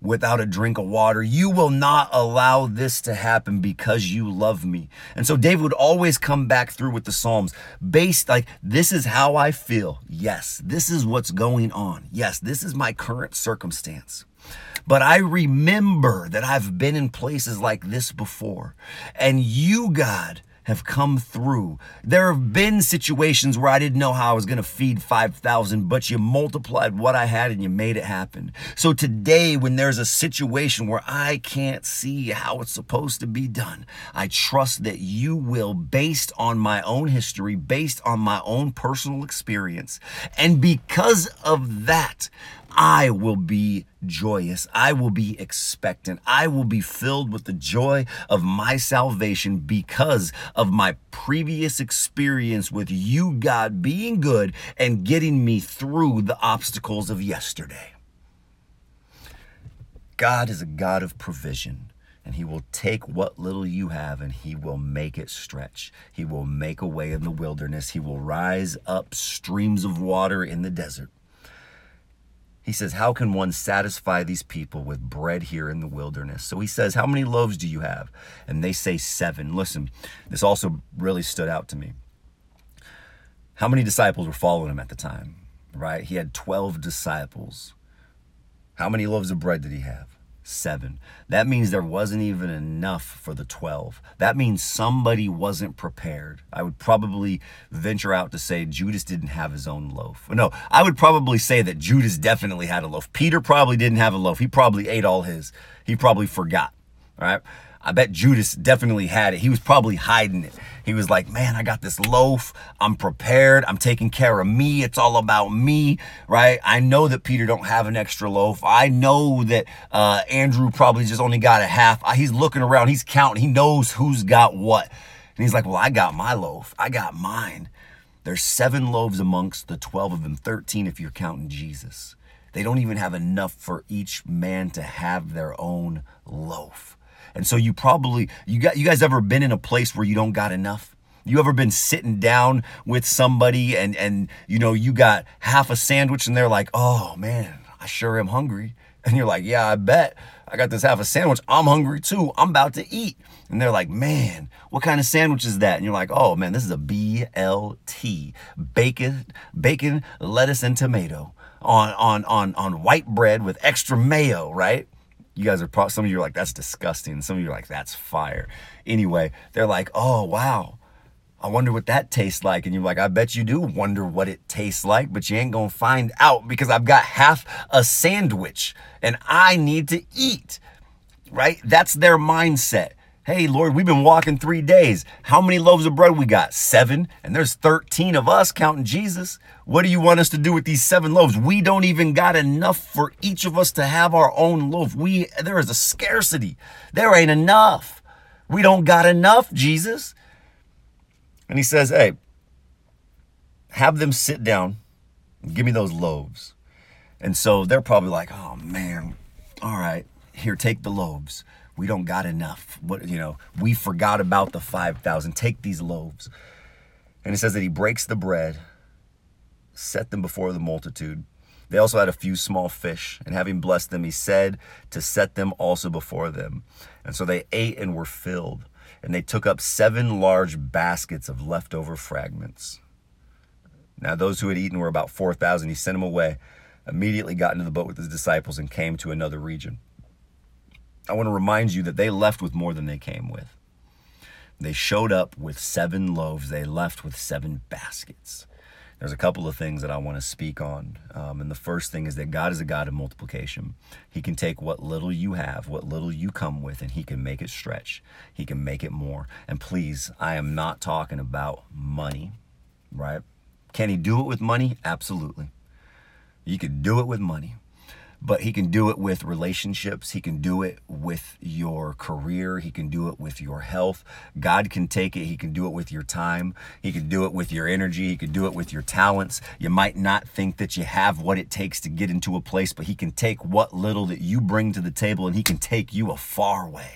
without a drink of water. You will not allow this to happen because you love me. And so David would always come back through with the Psalms based like, this is how I feel. Yes, this is what's going on. Yes, this is my current circumstance. But I remember that I've been in places like this before. And you, God, have come through. There have been situations where I didn't know how I was going to feed five thousand, but you multiplied what I had and you made it happen. So today, when there's a situation where I can't see how it's supposed to be done, I trust that you will, based on my own history, based on my own personal experience. And because of that, I will be joyous. I will be expectant. I will be filled with the joy of my salvation because of my previous experience with you, God, being good and getting me through the obstacles of yesterday. God is a God of provision, and he will take what little you have and he will make it stretch. He will make a way in the wilderness. He will rise up streams of water in the desert. He says, how can one satisfy these people with bread here in the wilderness? So he says, how many loaves do you have? And they say seven. Listen, this also really stood out to me. How many disciples were following him at the time, right? He had twelve disciples. How many loaves of bread did he have? Seven. That means there wasn't even enough for the twelve. That means somebody wasn't prepared. I would probably venture out to say Judas didn't have his own loaf. No, I would probably say that Judas definitely had a loaf. Peter probably didn't have a loaf. He probably ate all his. He probably forgot. All right. I bet Judas definitely had it. He was probably hiding it. He was like, man, I got this loaf. I'm prepared. I'm taking care of me. It's all about me, right? I know that Peter don't have an extra loaf. I know that uh, Andrew probably just only got a half. He's looking around. He's counting. He knows who's got what. And he's like, well, I got my loaf. I got mine. There's seven loaves amongst the twelve of them, thirteen if you're counting Jesus. They don't even have enough for each man to have their own loaf. And so you probably, you got, you guys ever been in a place where you don't got enough? You ever been sitting down with somebody and, and, you know, you got half a sandwich and they're like, oh man, I sure am hungry. And you're like, yeah, I bet I got this half a sandwich. I'm hungry too. I'm about to eat. And they're like, man, what kind of sandwich is that? And you're like, oh man, this is a B L T, bacon, bacon, lettuce, and tomato on, on, on, on white bread with extra mayo, right? You guys are probably, some of you are like, that's disgusting. Some of you are like, that's fire. Anyway, they're like, oh, wow, I wonder what that tastes like. And you're like, I bet you do wonder what it tastes like, but you ain't going to find out because I've got half a sandwich and I need to eat, right? That's their mindset. Hey, Lord, we've been walking three days. How many loaves of bread we got? Seven. And there's thirteen of us counting Jesus. What do you want us to do with these seven loaves? We don't even got enough for each of us to have our own loaf. We, there is a scarcity. There ain't enough. We don't got enough, Jesus. And he says, hey, have them sit down and give me those loaves. And so they're probably like, oh man, all right, here, take the loaves. We don't got enough. What, you know, we forgot about the five thousand. Take these loaves. And it says that he breaks the bread, set them before the multitude. They also had a few small fish, and having blessed them, he said to set them also before them. And so they ate and were filled, and they took up seven large baskets of leftover fragments. Now those who had eaten were about four thousand. He sent them away, immediately got into the boat with his disciples and came to another region. I want to remind you that they left with more than they came with. They showed up with seven loaves. They left with seven baskets. There's a couple of things that I want to speak on. Um, and the first thing is that God is a God of multiplication. He can take what little you have, what little you come with, and he can make it stretch. He can make it more. And please, I am not talking about money, right? Can he do it with money? Absolutely. You can do it with money. But he can do it with relationships. He can do it with your career. He can do it with your health. God can take it. He can do it with your time. He can do it with your energy. He can do it with your talents. You might not think that you have what it takes to get into a place, but he can take what little that you bring to the table and he can take you a far way.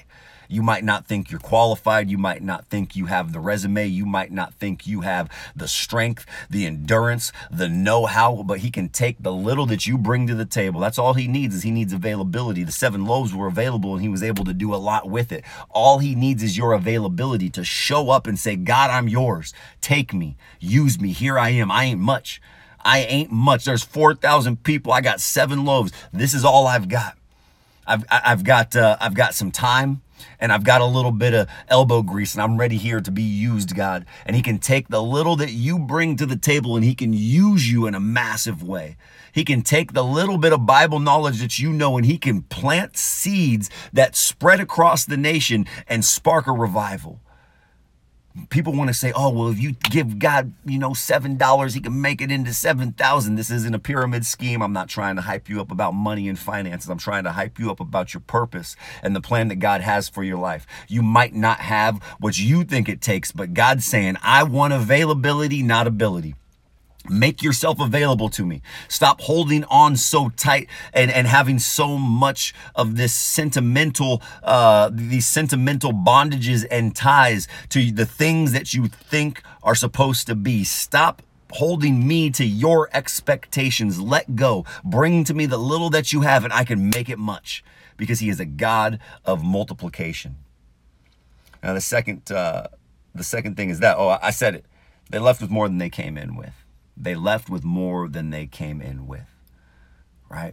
You might not think you're qualified. You might not think you have the resume. You might not think you have the strength, the endurance, the know-how, but he can take the little that you bring to the table. That's all he needs is he needs availability. The seven loaves were available and he was able to do a lot with it. All he needs is your availability to show up and say, God, I'm yours. Take me, use me. Here I am. I ain't much. I ain't much. There's four thousand people. I got seven loaves. This is all I've got. I've, I've got, uh, I've got some time and I've got a little bit of elbow grease and I'm ready here to be used, God. And he can take the little that you bring to the table and he can use you in a massive way. He can take the little bit of Bible knowledge that you know and he can plant seeds that spread across the nation and spark a revival. People want to say, oh, well, if you give God, you know, seven dollars, he can make it into seven thousand. This isn't a pyramid scheme. I'm not trying to hype you up about money and finances. I'm trying to hype you up about your purpose and the plan that God has for your life. You might not have what you think it takes, but God's saying, I want availability, not ability. Make yourself available to me. Stop holding on so tight and, and having so much of this sentimental, uh, these sentimental bondages and ties to the things that you think are supposed to be. Stop holding me to your expectations. Let go. Bring to me the little that you have and I can make it much because he is a God of multiplication. Now, the second, uh, the second thing is that, oh, I said it. They left with more than they came in with. They left with more than they came in with, right?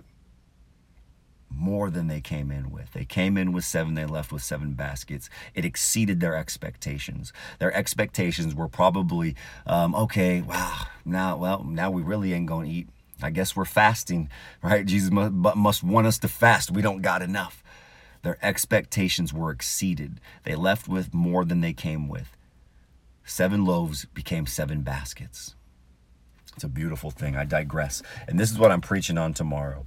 More than they came in with. They came in with seven, they left with seven baskets. It exceeded their expectations. Their expectations were probably, um, okay, wow, now, well, now we really ain't going to eat. I guess we're fasting, right? Jesus must, must want us to fast. We don't got enough. Their expectations were exceeded. They left with more than they came with. Seven loaves became seven baskets. It's a beautiful thing. I digress. And this is what I'm preaching on tomorrow.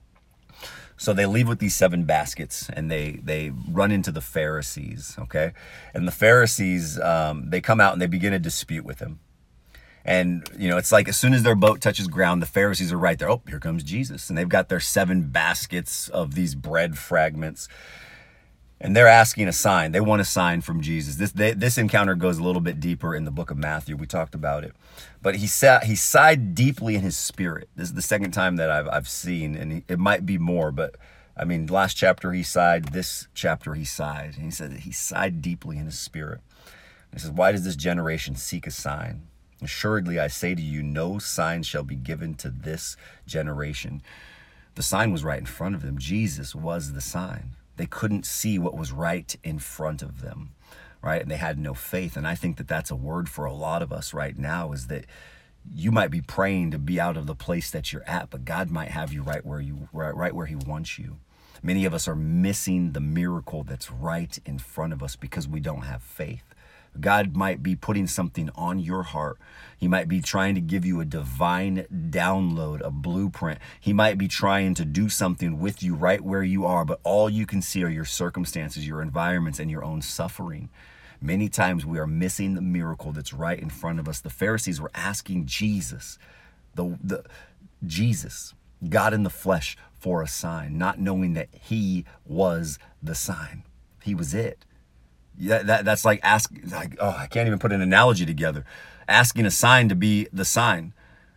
So they leave with these seven baskets and they they run into the Pharisees, okay? And the Pharisees, um, they come out and they begin a dispute with him. And, you know, it's like as soon as their boat touches ground, the Pharisees are right there. Oh, here comes Jesus. And they've got their seven baskets of these bread fragments. And they're asking a sign. They want a sign from Jesus. This they, this encounter goes a little bit deeper in the book of Matthew. We talked about it. But he sat, he sighed deeply in his spirit. This is the second time that I've, I've seen, and he, it might be more, but I mean, last chapter he sighed, this chapter he sighed. And he said that he sighed deeply in his spirit. He says, why does this generation seek a sign? Assuredly, I say to you, no sign shall be given to this generation. The sign was right in front of them. Jesus was the sign. They couldn't see what was right in front of them, right? And they had no faith. And I think that that's a word for a lot of us right now, is that you might be praying to be out of the place that you're at, but God might have you right where you right, right where he wants you. Many of us are missing the miracle that's right in front of us because we don't have faith. God might be putting something on your heart. He might be trying to give you a divine download, a blueprint. He might be trying to do something with you right where you are, but all you can see are your circumstances, your environments, and your own suffering. Many times we are missing the miracle that's right in front of us. The Pharisees were asking Jesus, the, the Jesus, God in the flesh, for a sign, not knowing that he was the sign. He was it. Yeah, that, that's like ask, like, oh, I can't even put an analogy together. Asking a sign to be the sign.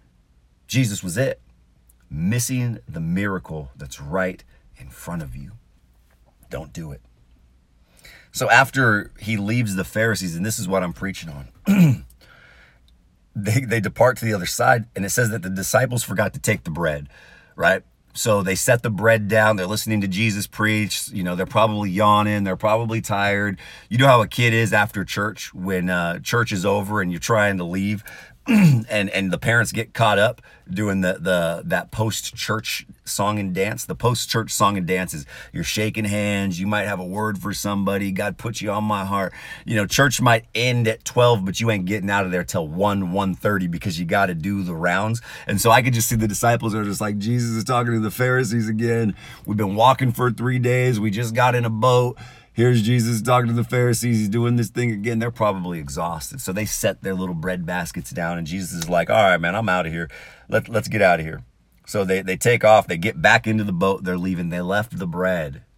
Jesus was it. Missing the miracle that's right in front of you. Don't do it. So after he leaves the Pharisees, and this is what I'm preaching on, they, they depart to the other side, and it says that the disciples forgot to take the bread, right? So they set the bread down. They're listening to Jesus preach. You know, they're probably yawning. They're probably tired. You know how a kid is after church when uh, church is over and you're trying to leave and, and the parents get caught up doing the, the that post-church song and dance. The post-church song and dance is you're shaking hands. You might have a word for somebody. God put you on my heart. You know, church might end at twelve, but you ain't getting out of there till one, one thirty because you got to do the rounds. And so I could just see the disciples are just like, Jesus is talking to the Pharisees again. We've been walking for three days. We just got in a boat. Here's Jesus talking to the Pharisees. He's doing this thing again. They're probably exhausted. So they set their little bread baskets down, and Jesus is like, all right, man, I'm out of here. Let, let's get out of here. So they, they take off. They get back into the boat. They're leaving. They left the bread,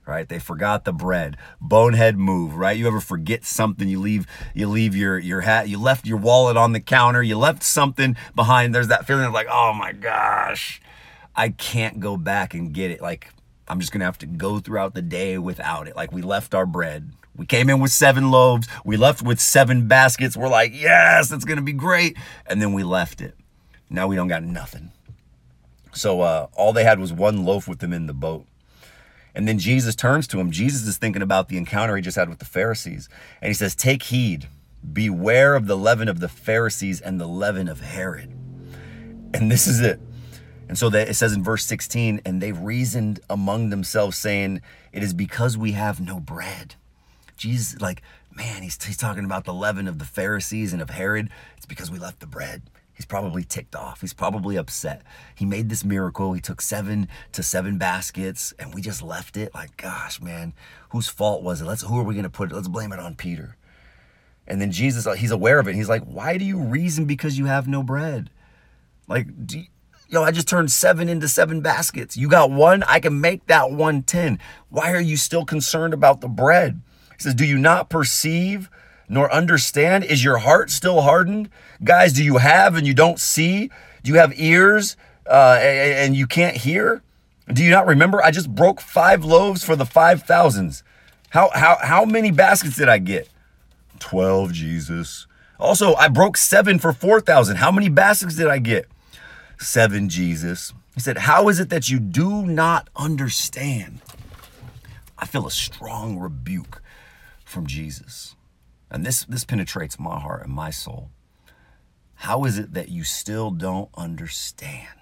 right? They forgot the bread. Bonehead move, right? You ever forget something? You leave, you leave your your hat. You left your wallet on the counter. You left something behind. There's that feeling of like, oh my gosh, I can't go back and get it. Like I'm just gonna have to go throughout the day without it. Like we left our bread. We came in with seven loaves. We left with seven baskets. We're like, yes, it's gonna be great. And then we left it. Now we don't got nothing. So uh, all they had was one loaf with them in the boat. And then Jesus turns to him. Jesus is thinking about the encounter he just had with the Pharisees. And he says, take heed, beware of the leaven of the Pharisees and the leaven of Herod. And this is it. And so that it says in verse sixteen, and they reasoned among themselves saying, it is because we have no bread. Jesus, like, man, he's, he's talking about the leaven of the Pharisees and of Herod. It's because we left the bread. He's probably ticked off. He's probably upset. He made this miracle. He took seven to seven baskets and we just left it. Like, gosh, man, whose fault was it? Let's, who are we going to put it? Let's blame it on Peter. And then Jesus, he's aware of it. He's like, why do you reason because you have no bread? Like, do you, yo, I just turned seven into seven baskets. You got one? I can make that one ten. Why are you still concerned about the bread? He says, do you not perceive nor understand? Is your heart still hardened? Guys, do you have and you don't see? Do you have ears uh, and you can't hear? Do you not remember? I just broke five loaves for the five thousands. How, how, how many baskets did I get? twelve, Jesus. Also, I broke seven for four thousand. How many baskets did I get? Seven, Jesus. He said, how is it that you do not understand? I feel a strong rebuke from Jesus. And this, this penetrates my heart and my soul. How is it that you still don't understand?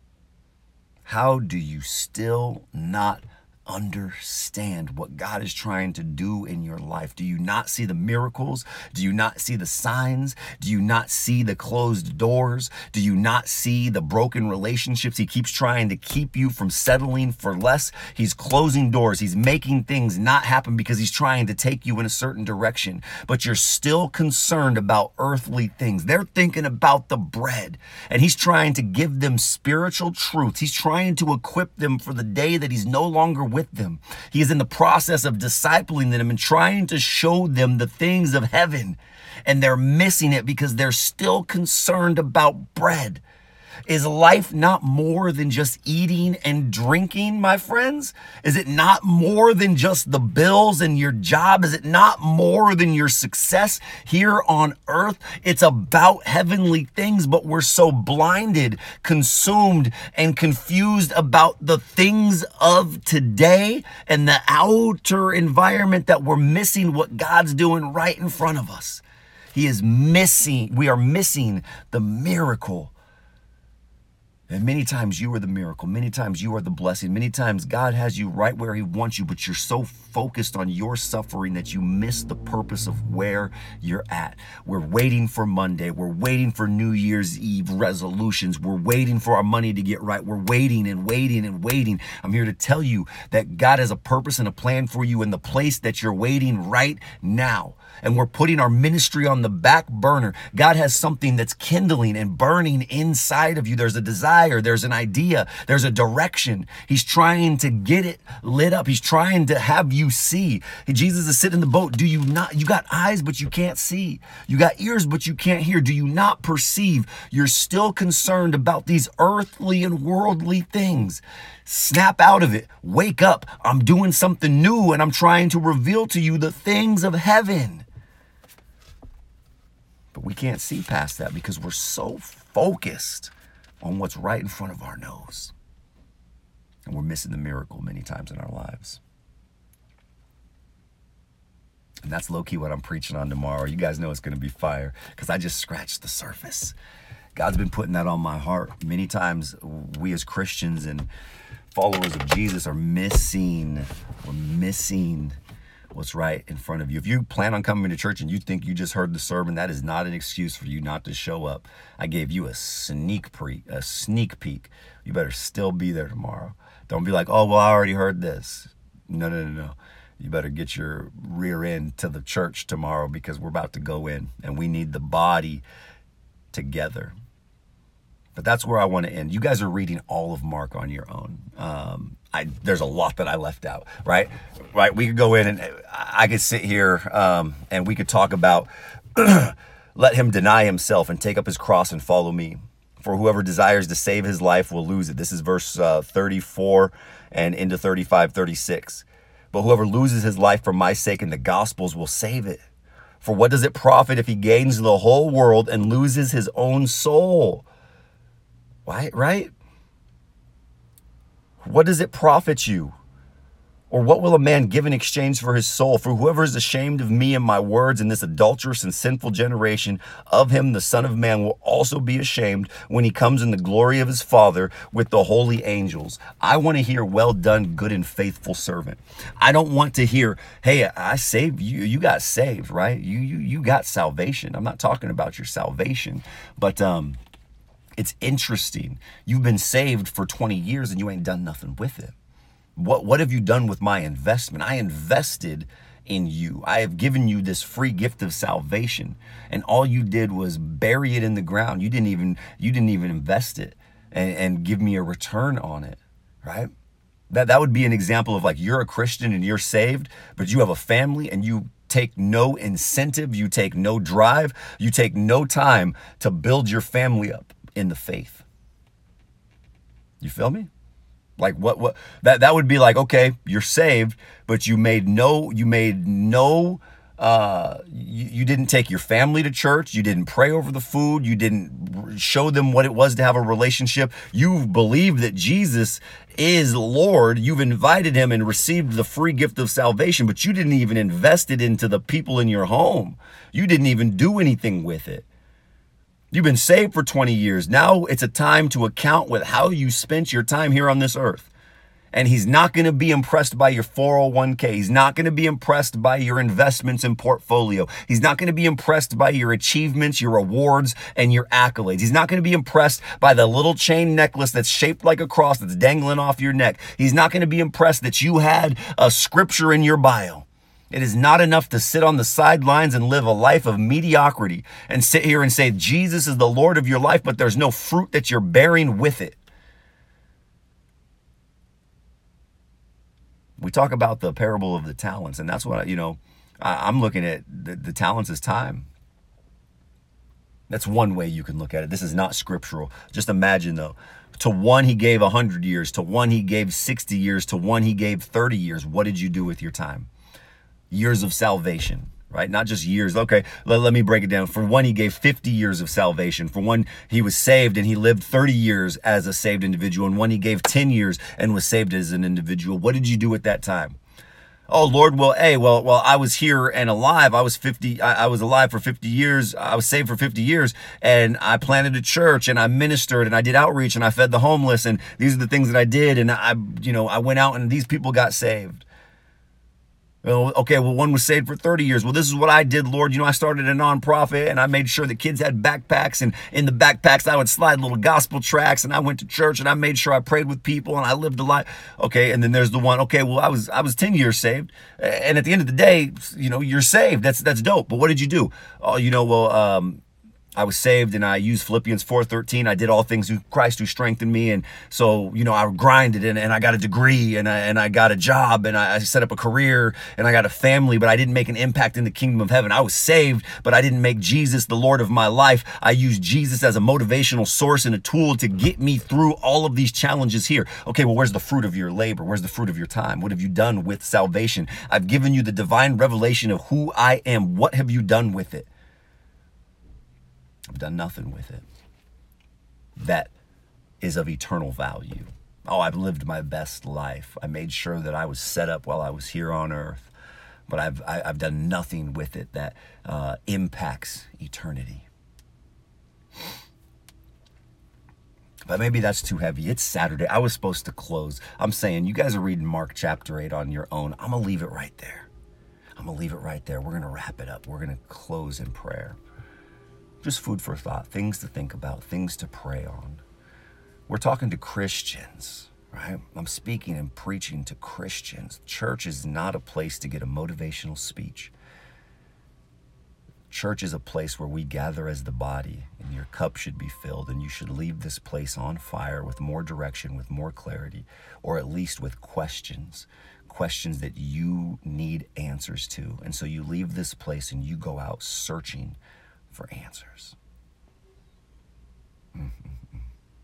How do you still not understand what God is trying to do in your life? Do you not see the miracles? Do you not see the signs? Do you not see the closed doors? Do you not see the broken relationships? He keeps trying to keep you from settling for less. He's closing doors. He's making things not happen because he's trying to take you in a certain direction, but you're still concerned about earthly things. They're thinking about the bread, and he's trying to give them spiritual truths. He's trying to equip them for the day that he's no longer with them. He is in the process of discipling them and trying to show them the things of heaven, and they're missing it because they're still concerned about bread. Is life not more than just eating and drinking, my friends? Is it not more than just the bills and your job? Is it not more than your success here on earth? It's about heavenly things, but we're so blinded, consumed, and confused about the things of today and the outer environment that we're missing what God's doing right in front of us. He is missing, we are missing the miracle. And many times you are the miracle. Many times you are the blessing. Many times God has you right where he wants you, but you're so focused on your suffering that you miss the purpose of where you're at. We're waiting for Monday. We're waiting for New Year's Eve resolutions. We're waiting for our money to get right. We're waiting and waiting and waiting. I'm here to tell you that God has a purpose and a plan for you in the place that you're waiting right now. And we're putting our ministry on the back burner. God has something that's kindling and burning inside of you. There's a desire, there's an idea, there's a direction. He's trying to get it lit up. He's trying to have you see. Jesus is sitting in the boat. Do you not, you got eyes, but you can't see. You got ears, but you can't hear. Do you not perceive? You're still concerned about these earthly and worldly things. Snap out of it. Wake up. I'm doing something new and I'm trying to reveal to you the things of heaven. But we can't see past that because we're so focused on what's right in front of our nose. And we're missing the miracle many times in our lives. And that's low-key what I'm preaching on tomorrow. You guys know it's going to be fire because I just scratched the surface. God's been putting that on my heart. Many times we as Christians and followers of Jesus are missing, we're missing what's right in front of you. If you plan on coming to church and you think you just heard the sermon, that is not an excuse for you not to show up. I gave you a sneak pre, a sneak peek. You better still be there tomorrow. Don't be like, oh, well, I already heard this. No, no, no, no. You better get your rear end to the church tomorrow because we're about to go in and we need the body together. But that's where I want to end. You guys are reading all of Mark on your own. Um, I, there's a lot that I left out, right? Right. We could go in and I could sit here um, and we could talk about let him deny himself and take up his cross and follow me. For whoever desires to save his life will lose it. This is verse uh, thirty-four and into thirty-five, thirty-six. But whoever loses his life for my sake and the gospel's will save it. For what does it profit if he gains the whole world and loses his own soul? Right? Right? What does it profit you? Or what will a man give in exchange for his soul? For whoever is ashamed of me and my words in this adulterous and sinful generation, of him the Son of Man will also be ashamed when he comes in the glory of his Father with the holy angels. I want to hear, well done, good and faithful servant. I don't want to hear, hey, I saved you. You got saved, right? You you you got salvation. I'm not talking about your salvation, but um, it's interesting. You've been saved for twenty years and you ain't done nothing with it. What what have you done with my investment? I invested in you. I have given you this free gift of salvation, and all you did was bury it in the ground. You didn't even you didn't even invest it and, and give me a return on it, right? That that would be an example of like you're a Christian and you're saved, but you have a family and you take no incentive, you take no drive, you take no time to build your family up in the faith. You feel me? Like what, what, that, that would be like, okay, you're saved, but you made no, you made no, uh, you, you didn't take your family to church. You didn't pray over the food. You didn't show them what it was to have a relationship. You believe that Jesus is Lord. You've invited him and received the free gift of salvation, but you didn't even invest it into the people in your home. You didn't even do anything with it. You've been saved for twenty years. Now it's a time to account with how you spent your time here on this earth. And he's not going to be impressed by your four oh one k. He's not going to be impressed by your investments and portfolio. He's not going to be impressed by your achievements, your awards, and your accolades. He's not going to be impressed by the little chain necklace that's shaped like a cross that's dangling off your neck. He's not going to be impressed that you had a scripture in your bio. It is not enough to sit on the sidelines and live a life of mediocrity and sit here and say, Jesus is the Lord of your life, but there's no fruit that you're bearing with it. We talk about the parable of the talents, and that's what, I, you know, I, I'm looking at the, the talents as time. That's one way you can look at it. This is not scriptural. Just imagine, though. To one, he gave one hundred years. To one, he gave sixty years. To one, he gave thirty years. What did you do with your time? Years of salvation, right? Not just years. Okay, let, let me break it down. For one, he gave fifty years of salvation. For one, he was saved and he lived thirty years as a saved individual. And one, he gave ten years and was saved as an individual. What did you do at that time? Oh, Lord, well, hey, well, well, I was here and alive. I was fifty, I, I was alive for fifty years. I was saved for fifty years, and I planted a church and I ministered and I did outreach and I fed the homeless. And these are the things that I did. And I, you know, I went out and these people got saved. Well, okay, well, one was saved for thirty years. Well, this is what I did, Lord. You know, I started a nonprofit and I made sure that kids had backpacks, and in the backpacks, I would slide little gospel tracts, and I went to church and I made sure I prayed with people and I lived a life. Okay. And then there's the one, okay, well, I was, I was ten years saved. And at the end of the day, you know, you're saved. That's, that's dope. But what did you do? Oh, you know, well, um, I was saved and I used Philippians four thirteen. I did all things through Christ who strengthened me. And so, you know, I grinded and, and I got a degree and I, and I got a job and I, I set up a career and I got a family, but I didn't make an impact in the kingdom of heaven. I was saved, but I didn't make Jesus the Lord of my life. I used Jesus as a motivational source and a tool to get me through all of these challenges here. Okay, well, where's the fruit of your labor? Where's the fruit of your time? What have you done with salvation? I've given you the divine revelation of who I am. What have you done with it? I've done nothing with it. That is of eternal value. Oh, I've lived my best life. I made sure that I was set up while I was here on earth, but I've I, I've done nothing with it that uh, impacts eternity. But maybe that's too heavy. It's Saturday. I was supposed to close. I'm saying you guys are reading Mark chapter eight on your own. I'm gonna leave it right there. I'm gonna leave it right there. We're gonna wrap it up. We're gonna close in prayer. Just food for thought, things to think about, things to pray on. We're talking to Christians, right? I'm speaking and preaching to Christians. Church is not a place to get a motivational speech. Church is a place where we gather as the body and and your cup should be filled, and you should leave this place on fire with more direction, with more clarity, or at least with questions, questions that you need answers to. And so you leave this place and you go out searching for answers. Mm-hmm.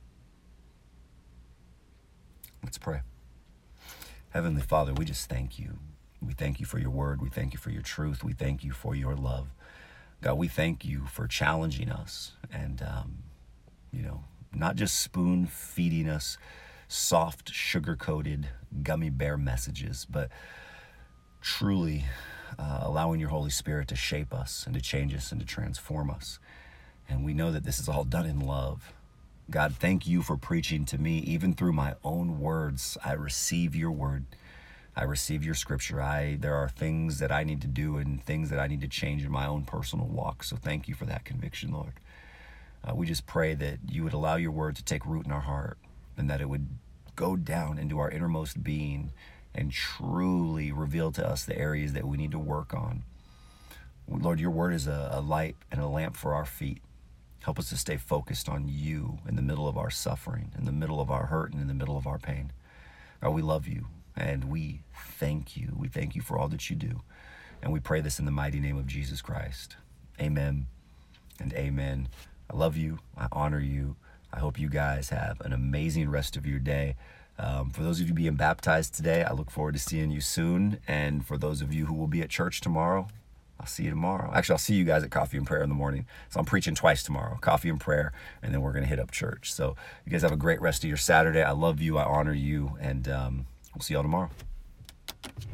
Let's pray. Heavenly Father, we just thank you. We thank you for your word. We thank you for your truth. We thank you for your love. God, we thank you for challenging us and, um, you know, not just spoon feeding us soft, sugar-coated, gummy bear messages, but truly uh, allowing your Holy Spirit to shape us and to change us and to transform us. And we know that this is all done in love. God, thank you for preaching to me. Even through my own words, I receive your word. I receive your scripture. I there are things that I need to do and things that I need to change in my own personal walk. So thank you for that conviction, Lord. Uh, we just pray that you would allow your word to take root in our heart and that it would go down into our innermost being and truly reveal to us the areas that we need to work on. Lord, your word is a, a light and a lamp for our feet. Help us to stay focused on you in the middle of our suffering, in the middle of our hurt, and in the middle of our pain. God, we love you. And we thank you. We thank you for all that you do. And we pray this in the mighty name of Jesus Christ. Amen and amen. I love you. I honor you. I hope you guys have an amazing rest of your day. Um, for those of you being baptized today, I look forward to seeing you soon. And for those of you who will be at church tomorrow, I'll see you tomorrow. Actually, I'll see you guys at Coffee and Prayer in the morning. So I'm preaching twice tomorrow, coffee and prayer, and then we're going to hit up church. So you guys have a great rest of your Saturday. I love you. I honor you. And, um, we'll see y'all tomorrow.